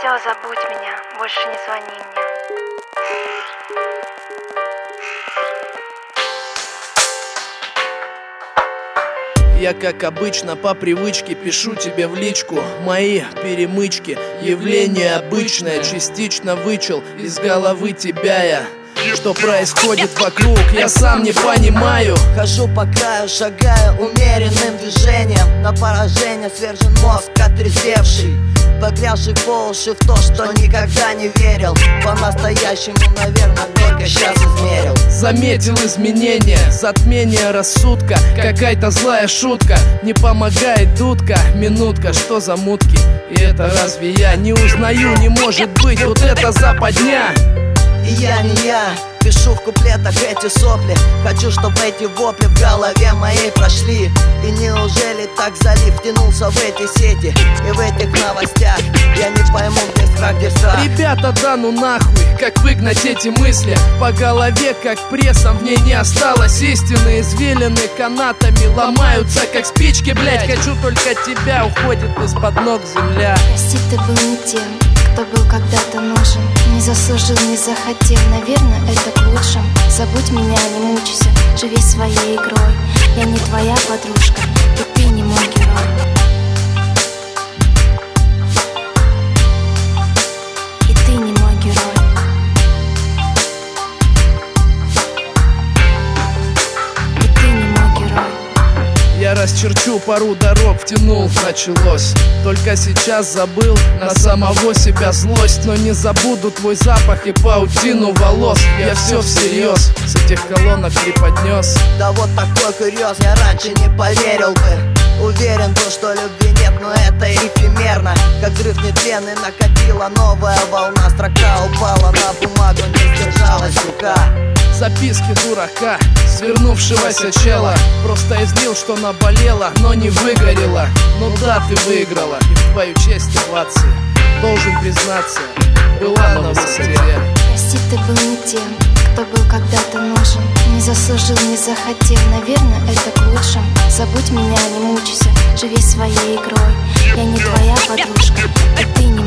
Все, забудь меня, больше не звони мне. Я, как обычно, по привычке пишу тебе в личку мои перемычки. Явление обычное, частично вычел из головы тебя я. Что происходит вокруг, я сам не понимаю. Хожу по краю, шагаю умеренным движением. На поражение свержен мозг, отрезвевший, погрязший по уши в то, что никогда не верил. По-настоящему, наверное, только сейчас измерил. Заметил изменения, затмение рассудка. Какая-то злая шутка, не помогает дудка. Минутка, что за мутки? И это разве я не узнаю? Не может быть, вот это западня. И я не я, пишу в куплетах эти сопли. Хочу, чтобы эти вопли в голове моей прошли. И неужели так залив втянулся в эти сети? И в этих новостях я не пойму, где страх, где страх. Ребята, да ну нахуй, как выгнать эти мысли? По голове, как прессом, в ней не осталось истины. Извилины канатами ломаются, как спички, блять. Хочу только тебя, уходит из-под ног земля. Прости, ты был не тем, кто был когда-то нужен. Не заслужил, не захотел, наверное, это к лучшему. Забудь меня, не мучайся, живи своей игрой. Я не твоя подружка, и ты не мой герой. И ты не мой герой. И ты не мой герой. Я расчерчу пару дорог, втянул, началось. Только сейчас забыл на самого себя злость. Но не забуду твой запах и паутину волос. Я все всерьез с этих колонок преподнес. Да вот такой курьез, я раньше не поверил бы. Уверен был, что любви нет, но это эфемерно. Как взрыв нетленный накатила новая волна. Строка упала на бумагу, не сдержалась рука. Записки дурака, свернувшегося чела. Просто излил, что наболело, но не выгорело. Ну да, ты выиграла, и в твою честь овации. Должен признаться, была на высоте. Прости, ты был не тем, кто был когда-то нужен. Не заслужил, не захотел, наверное, это к лучшему. Забудь меня, не мучайся, живи своей игрой. Я не твоя подружка, и ты не